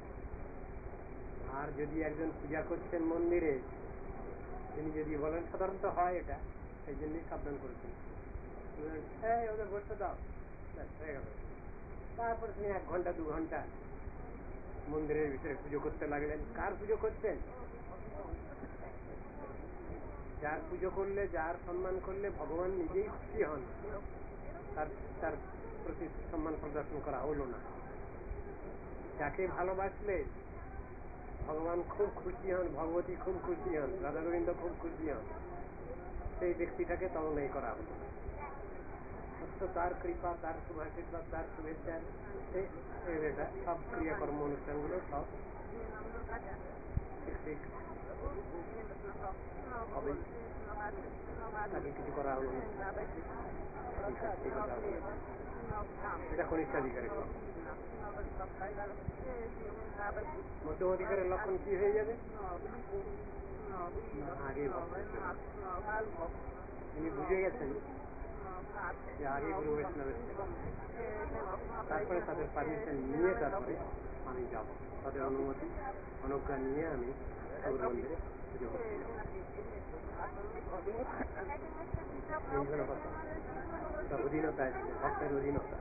Speaker 1: আর যদি একজন পূজা করছেন মন্দিরে, তিনি যদি বলেন, সাধারণত হয় এটা, সেই জন্যই সাবধান করেছেন, ওদের বসতে দাও, হয়ে গেল। তারপর তিনি এক ঘন্টা দু ঘন্টা মন্দিরের ভিতরে পুজো করতে লাগলেন। কার পুজো করছেন? যার পুজো করলে, যার সম্মান করলে ভগবান নিজেই খুশি হন, তার তার প্রতি সম্মান প্রদর্শন করা হলো না। যাকে ভালোবাসলে ভগবান খুব খুশি হন, ভগবতী খুব খুশি হন, রাধা গোবিন্দ খুব খুশি হন, সেই ব্যক্তিটাকে তখন এই করা হলো। তার কৃপা, তার শুভাশীর্বাদ, তার শুভেচ্ছা, এটা সব ক্রিয়াকর্ম অনুষ্ঠানগুলো সব ঠিক হবে। তাকে কিছু করা হলো না, এটা কনিষ্ঠাধিকারী। মধ্যম অধিকারের লক্ষণ কি হয়ে যাবে? আগে তিনি বুঝে গেছেন যে আগে গুরু বৈষ্ণবের সেবা, তারপরে তাদের পারমিশন নিয়ে তারপরে আমি যাব, তাদের অনুমতি অনুজ্ঞা নিয়ে আমি ঠাকুর মন্দিরে পুজো করতে যাব। এইগুলো কথা, এটা অধীনতা, ভক্তের অধীনতা।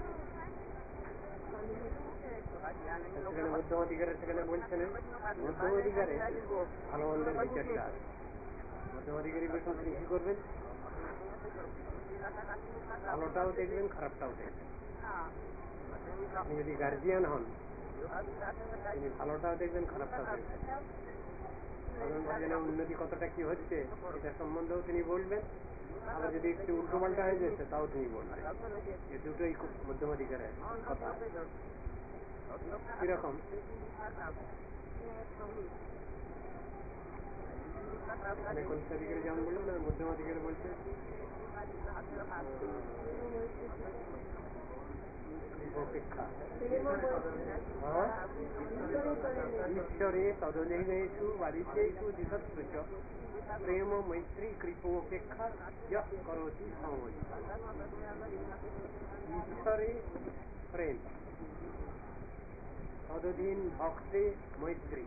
Speaker 1: সেখানে মধ্যম অধিকারে সেখানে বলছেন, মধ্যম অধিকারে ভালো মন্দের বিচারটা আছে। মধ্যম অধিকারী বৈষ্ণব তিনি কি করবেন? ভালোটাও দেখবেন, খারাপটাও দেখবেন। আপনি যদি গার্জিয়ান হন, তিনি ভালোটাও দেখবেন, খারাপটাও দেখবেন। সাধারণ ভজনের উন্নতি কতটা কি হচ্ছে এটা সম্বন্ধেও তিনি বলবেন, আবার যদি একটু উল্টো পাল্টা হয়ে যাচ্ছে তাও তিনি বলবেন। এ দুটোই খুব মধ্যম অধিকারের কথা। কিরকম? মানে কনিষ্ঠ অধিকারী যেমন বললেন, আর মধ্যম অধিকারী বলছেন অপেক্ষা ঈশ্বরে তদনেষু বালিতেষু দিশৎসুচ প্রেম মৈত্রী কৃপোপেক্ষা যঃ করোতি সময়। ঈশ্বরে প্রেম, তদধীন ভক্তে মৈত্রী,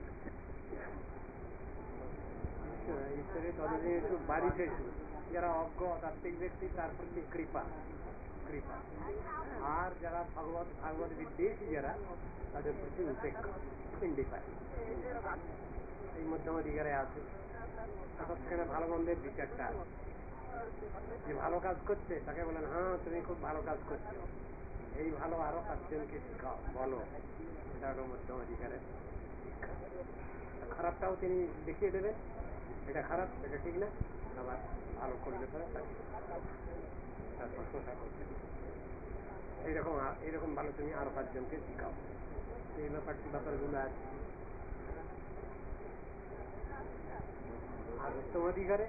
Speaker 1: ঈশ্বরে তদধীনেষু বালিতেষু যারা অজ্ঞ তাত্ত্বিক ব্যক্তি তার প্রতি কৃপা কৃপা আর যারা ভগবত ভাগবত বিদ্বেষী যারা তাদের প্রতি উপেক্ষা, ইন্ডিফারেন্স। এই মধ্যম অধিকারে আছে। তখন সেখানে ভালো মন্দের বিচারটা আছে। যে ভালো কাজ করছে তাকে বলেন, হ্যাঁ তুমি খুব ভালো কাজ করছো, এই ভালো আরো পাঁচজনকে শিখাও, বলো এটা হলো মধ্যম অধিকারের শিক্ষা। খারাপটাও তিনি দেখিয়ে দেবেন, এটা খারাপ, এটা ঠিক না, আবার ভালো করলে পরে তাকে তার প্রশংসা করবেন। এইরকম এইরকম ভালো তুমি আরো পাঁচজনকে শিখাও। এই ব্যাপারটি ব্যাপারগুলো আছে। আর উত্তম অধিকারে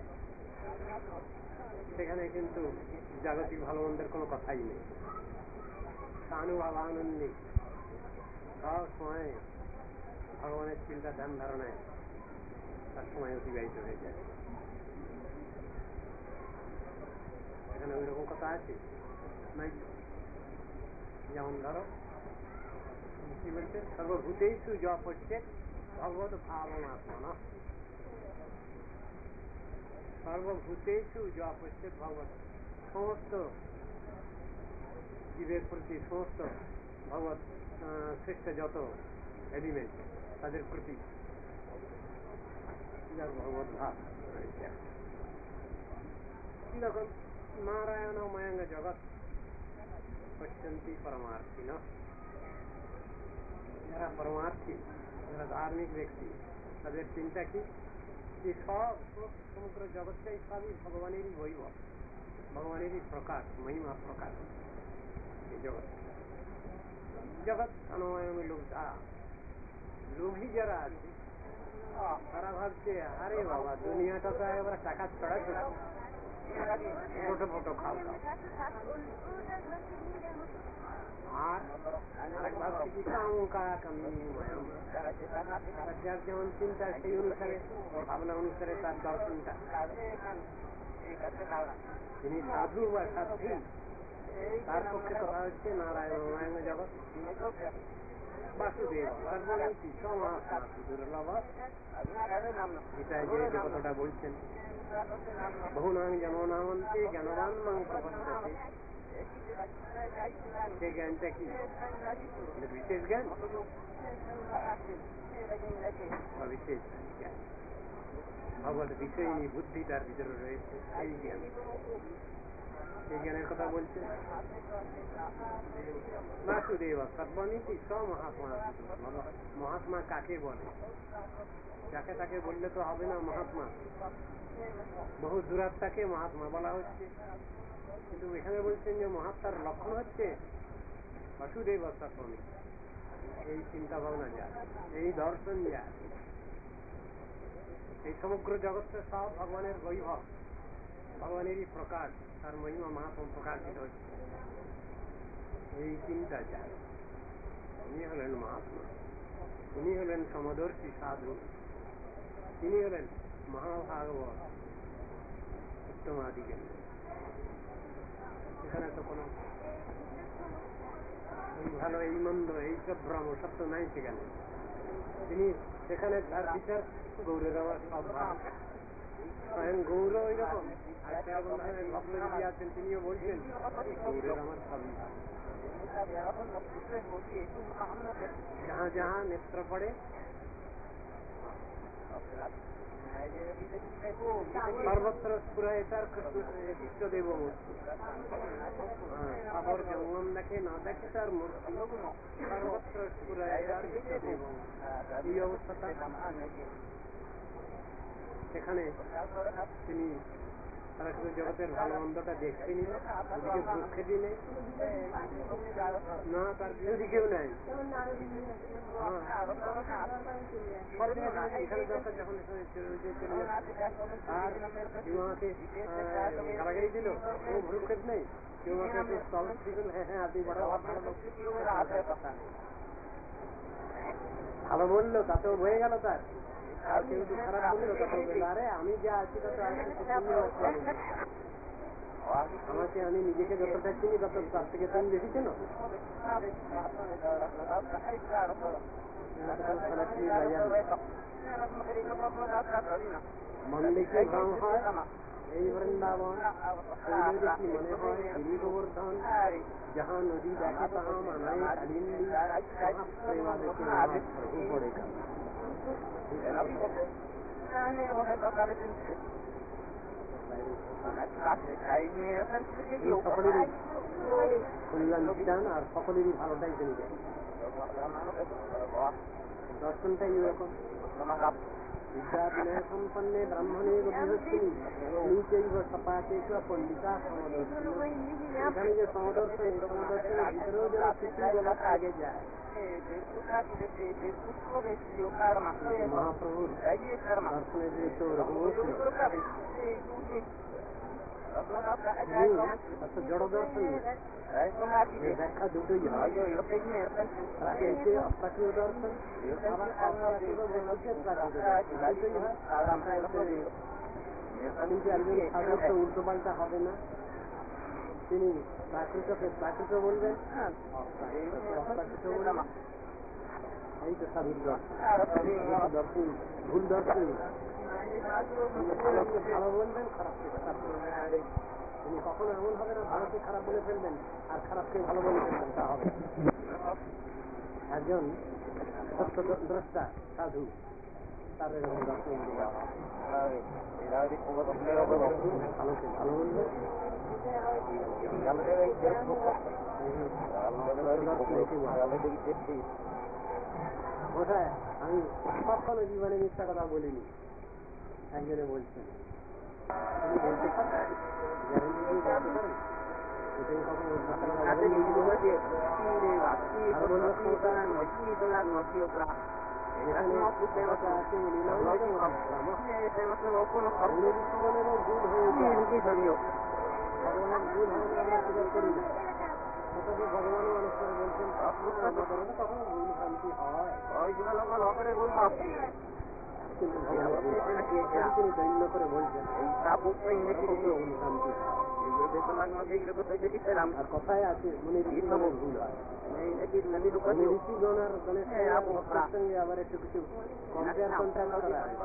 Speaker 1: সেখানে কিন্তু জাগতিক ভালো মন্দের কোনো কথাই নেই। আনুভাবানন্দে সব সময় ভগবানের চিন্তা ধ্যান ধারণায় তার সময় অতিবাহিত হয়ে যায়। এখানে ওই রকম কথা আছে নাই? যেমন ধরো কি বলছে, সর্বভূতেষু য পশ্যেৎ ভগবৎ ভাবমাত্মনা, সর্বভূতেষু য পশ্যেৎ ভগবৎ, সমস্ত জীবের প্রতি, সমস্ত ভগবৎ শ্রেষ্ঠ যত এলিমেন্ট তাদের প্রতি ভগবৎ ভাব রয়েছে। যখন নারায়ণময়ঙ্গ জগৎ পশ্যন্তি পরমার্থী না, যারা পরমার্থী, যারা ধার্মিক ব্যক্তি, তাদের চিন্তা কি, যে সব সমগ্র জগৎটাই সবই ভগবানেরই বৈভব, ভগবানেরই প্রকাশ, মহিমা প্রকাশ। এই জগৎ জগৎ অনুময় লোক, লোভী যারা আছে তারা ভাবছে আরে বাবা দুনিয়াটা তো এবার টাকা ছড়া ছোট ফটো খাও খাও, আর আরেক ভাবছে কি কামকা কামিময়ম, যার যেমন চিন্তা সেই অনুসারে ভাবনা অনুসারে তার দর্শনটা। তিনি সাধু বা সাধ্বী, তার পক্ষে কথা হচ্ছে নারায়ণময় জগৎ বাসুদেব সর্বনীতি সমাত্মা দুর্লভ। গীতায় যে কথাটা বলছেন, বহুনাং জননামন্তে জ্ঞানবান মাং প্রপদ্যতে, সে জ্ঞানটা কি বিশেষ জ্ঞান, বিশেষ জ্ঞান ভগবত বিষয়ী বুদ্ধি তার ভিতরে রয়েছে, এই জ্ঞান, এই জ্ঞানের কথা বলছে। বাসুদেব সর্বনীতি স্বমহাত্মা, মহাত্মা কাকে বলে? যাকে তাকে বললে তো হবে না মহাত্মা, বহু দূরাত্মাকে মহাত্মা বলা হচ্ছে, কিন্তু এখানে বলছেন যে মহাত্মার লক্ষণ হচ্ছে বাসুদেব সর্বনীতি। এই চিন্তা ভাবনা যা, এই দর্শন যা, এই সমগ্র জগৎটা সব ভগবানের বৈভব, ভগবানেরই প্রকাশ, তার মহিমা মহাত্মা প্রকাশিত হচ্ছে, এই চিন্তা যা, তিনি হলেন মহাত্মা, তিনি হলেন সমদর্শী সাধু, তিনি হলেন মহাভাগবত উত্তমাধিকারী। এখানে তো কোনো এই ভালো এই মন্দ এইসব ভ্রম সত্য নাই সেখানে। তিনি সেখানে তার বিচার গৌরের আমার সব ভাব, স্বয়ং গৌর ওই রকম। আর ভক্ত যদি আছেন তিনিও বলছেন গৌরের আমার সবই ভাব। যাহা যাহা নেত্র পড়ে সর্বত্র স্ফুরায় তার ইষ্টদেব মূর্তি, খবর জঙ্গম দেখে না দেখে তার মূর্তি, সর্বত্র স্ফুরায় তার ইষ্টদেব। এই অবস্থাটা সেখানে তিনি তারা শুধু জগতের ভালো মন্দটা দেখছেনি, ওদিকে ভ্রুক্ষেপই নেই, না তার বিরোধী কেউ নাই। এখানে দরকার যখন চলে যাচ্ছে আর কেউ আমাকে গালাগালি দিল, ও ভ্রুক্ষেপ নেই, কেউ আমাকে স্থল দিল, হ্যাঁ হ্যাঁ আপনি বড় ভালো ভালো বললো তাতেও বয়ে গেল তার, আর কেউ যদি খারাপ বললো তখন বললো আরে আমি যা আছি তত আমাকে, আমি নিজেকে যতটা চিনি তত তার থেকে তুমি বেশি চেনো। মন দেখে ভ্রম হয় এই বৃন্দাবন, শৈল দেখি মনে হয় গিরি গোবর্ধন, যাহা নদী দেখে তাহা মানায় কালিন্দী, প্রেমা দেখে প্রভু পড়ে গেল। সকলেরই কল্যাণ বিধান আর সকলেরই ভালোটাই জেনে যায়। দর্শনটাই এরকম। বিদ্যা বিনয় সম্পন্নে ব্রাহ্মণে গভীরস্মিন নিচৈব সপাকেশু পণ্ডিতা সমদর্শন। এখানে যে সমদর্শন, এই সমদর্শনের ভিতরেও যেন কিছু জগৎ আগে যায়। মহাপ্রভুর দর্শনের যে চোর ছিল জড় দর্শন, ব্যাখ্যা দুটোই হয়। প্রাকৃতিক অপ্রাকৃত দর্শন, আবার অপ্রাকৃত বলতে প্রাকৃত দুটোই হয়। কিন্তু একজন সাধক তো উল্টো পাল্টা হবে না, তিনি প্রাকৃতকে প্রাকৃত বলবেন, অপ্রাকৃত বলবেন। এই তো সাধুর দর্শন। ভুল দর্শন ভালোকে ভালো বলবেন, খারাপকে খারাপ বলবেন। তিনি কখনো এমন হবে না ভালোকে খারাপ বলে ফেলবেন আর খারাপকে ভালো বলে ফেলবেন, তা হবে। একজন সত্যদ্রষ্টা সাধু তার এরকম দর্শন ভালোকে ভালো বলবেন। কোথায় আমি কখনো জীবনে মিথ্যা কথা বলিনি, একজনে বলছেন। তুমি বলতে পারেন, গ্যারেন্টি দিয়ে বলতে পারেন তুমি কখনো মিথ্যা কথা বলেনি? আর বললো ক্ষমতা এখানে কথা আছে, জীবনেরও ভুল হয়ে যায়। ভগবানের ভুল হয় না, আমরা স্বীকার করি না। তথাপি ভগবানও অনেক করে বলছেন কখনো ভুল ভ্রান্তি হয়, কিন্তু ভগবানের ভুল হয় না। তিনি দৈন্য করে বলছেন ভুল ভ্রান্তি হয়। আর কথায় আছে মনে ঋষিগণ ভুল হয়। মনে ঋষিগণ আর গণেশ সঙ্গে আবার একটু কিছু কম্পেয়ার কন্ট্রাক্ট করা হয়।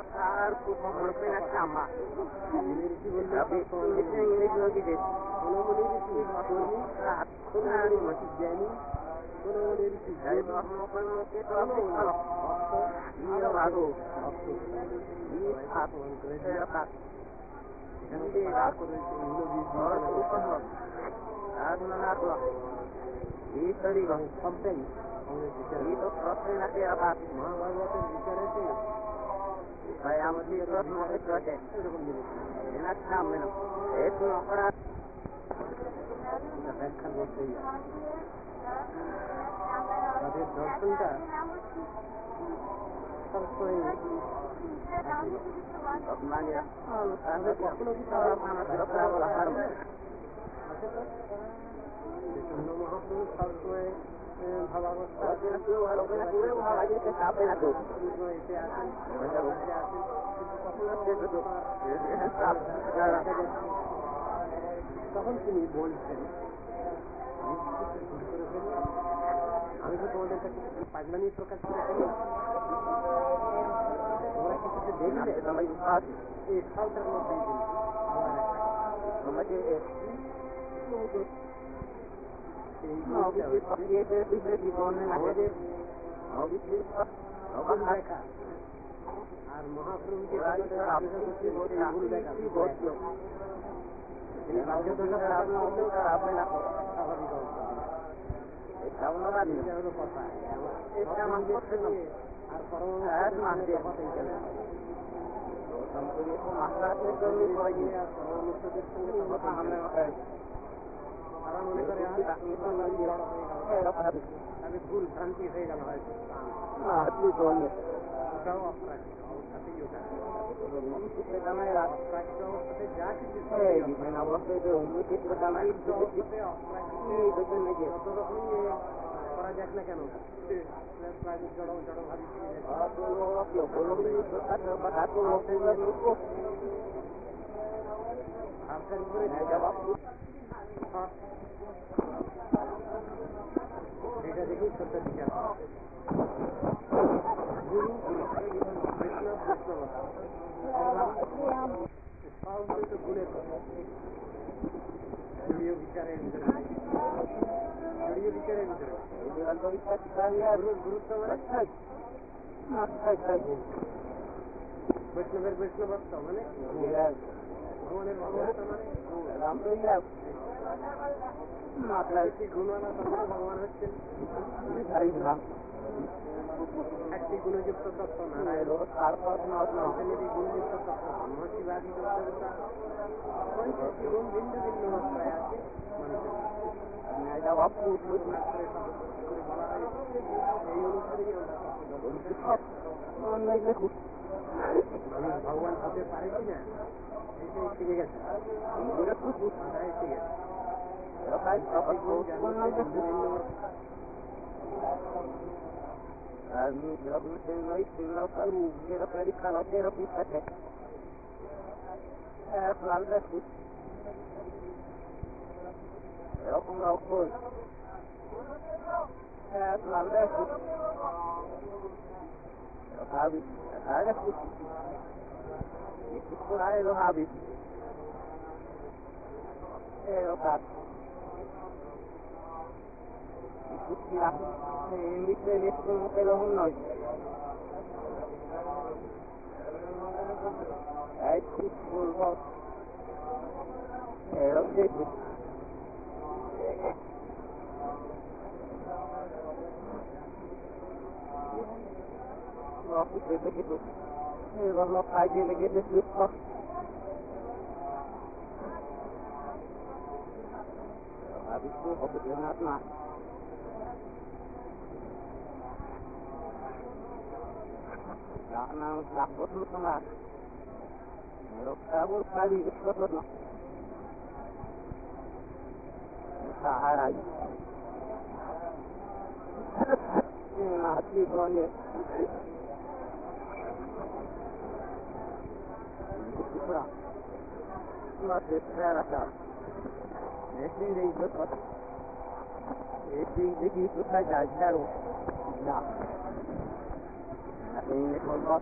Speaker 1: মনে ঋষি বললে কোন মনে ঋষি কর্মী, কোন মনে ঋষি জ্ঞানী, কোন মনে ঋষি সবটাই মহাভারতের বিচার আছে। এরকম জিনিস ব্যাখ্যা করতেই তাদের দর্শনটা সবসময় কখনো কি চৈতন্য মহাপ্রভু সবসময় ভাবাবস্থা এসে আসেন, তখন তিনি বলছেন আমি তো তোমাদের কাছে পাগলামি প্রকাশ করে ফেলি, তোমরা কি কিছু দেখলে এই সালটার মধ্যে আর মহাপ্রভু যে ভুল দেখা তিনি বাধ্য স্বাভাবিক হলো কথা। আর পরমানুষ তারা মনে করে তাহলে ভুল ভ্রান্তি হয়ে গেল হয়তো, ওটাও অপ্রাকৃত অবস্থাতেই ওটা অপ্রাকৃত অবস্থাতে যা কিছু যত রকমই করা যাক না কেন জড় জড় ভাবি ভাবটার উপরে এটা দেখেই সত্য বিচার গুরু বৈষ্ণব বৈষ্ণবতা সব হয়তো গুণের কথা। জড়ীয় বিচারের ভিতরে জড়ীয় বিচারের ভিতরে গুরুত্ব মানে বৈষ্ণবের বৈষ্ণবত্ব মানে ভগবানের ভালোবাসা মানে
Speaker 3: রামপ্রসাদ মাথায়
Speaker 1: একটি গুণওয়ালা তখন ভগবান হচ্ছেন
Speaker 3: ধাম
Speaker 1: একটি গুণযুক্ত তত্ত্ব নারায়ণ
Speaker 3: তারপর
Speaker 1: পঞ্চমীটি গুণযুক্ত তত্ত্ব ব্রহ্ম শিবাদি দেবতা পঞ্চাশটি গুণ ভিন্ন ভিন্ন মাত্রায় আছে মানুষের শাস্ত্রে সর্বপ্রতি করে বলা হয়েছে এই অনুসারেই আমরা মানুষ ভগবান হতে পারে কিনা এটাই শিখে গেছে মাথায় শিখে গেছে
Speaker 3: এরকম রকম habis ada putih itu kurang lo habis eh lo kat itu siap ini ini semua kalau noi ai pukul bos eh lo itu waktu itu gitu kalau kaji lagi di situ habis itu kopi enak nah karena takut lu tengah kalau kabur kali itu betul sahara mati boleh masih terasa ini ini betul ini ini itu saja jauh nah ini kalau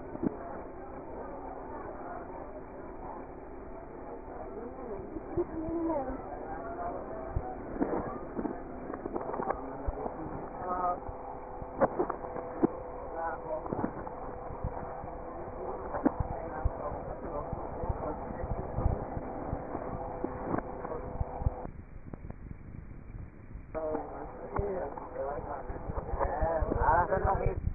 Speaker 3: I don't know.